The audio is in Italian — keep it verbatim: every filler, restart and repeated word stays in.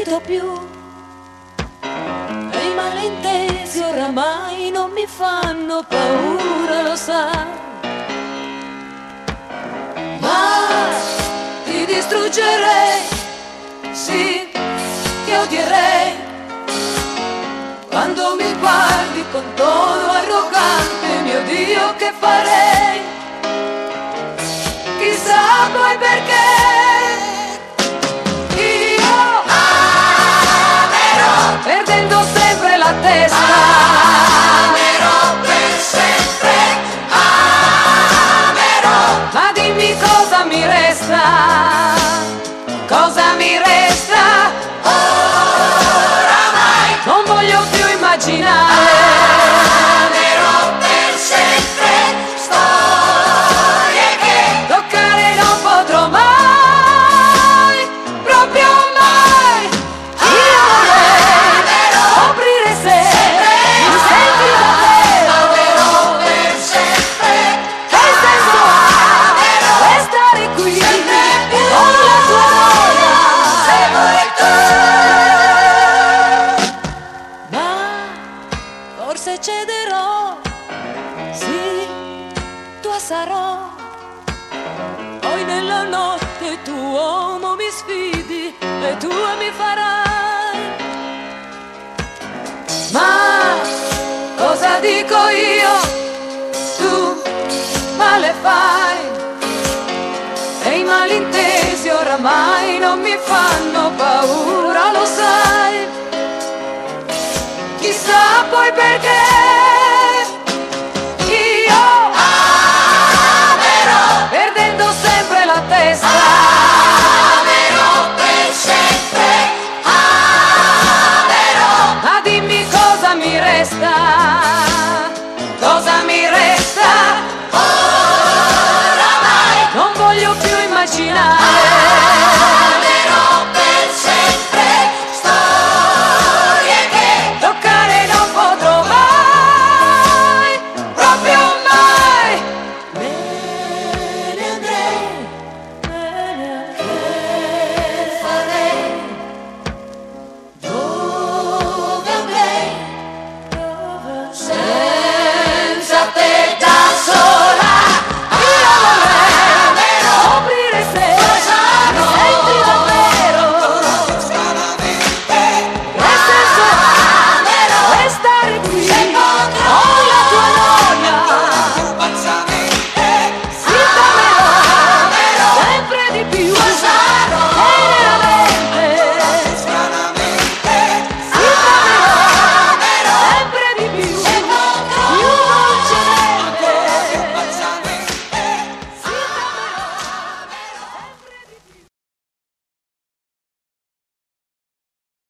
sfido più. E i malintesi oramai non mi fanno paura, lo sai. Ma ti distruggerei, sì, ti odierei. Quando mi guardi con tono arrogante, mio Dio, che farei? Chissà poi perché io amerò, perdendo sempre la testa. Amerò per sempre, amerò. Ma dimmi cosa mi resta, cosa mi resta? Oramai non voglio più immaginare. Amerò per sempre storie che toccare non potrò mai, proprio mai. Io vorrei scoprire se mi senti da te. Amerò per sempre. Che senso ha restare qui con la tua noia se vuoi tu? Ma forse cederò, sì, tua sarò. Poi nella notte tu uomo mi sfidi e tua mi farai. Ma cosa dico io? Tu male fai. E i malintesi oramai non mi fanno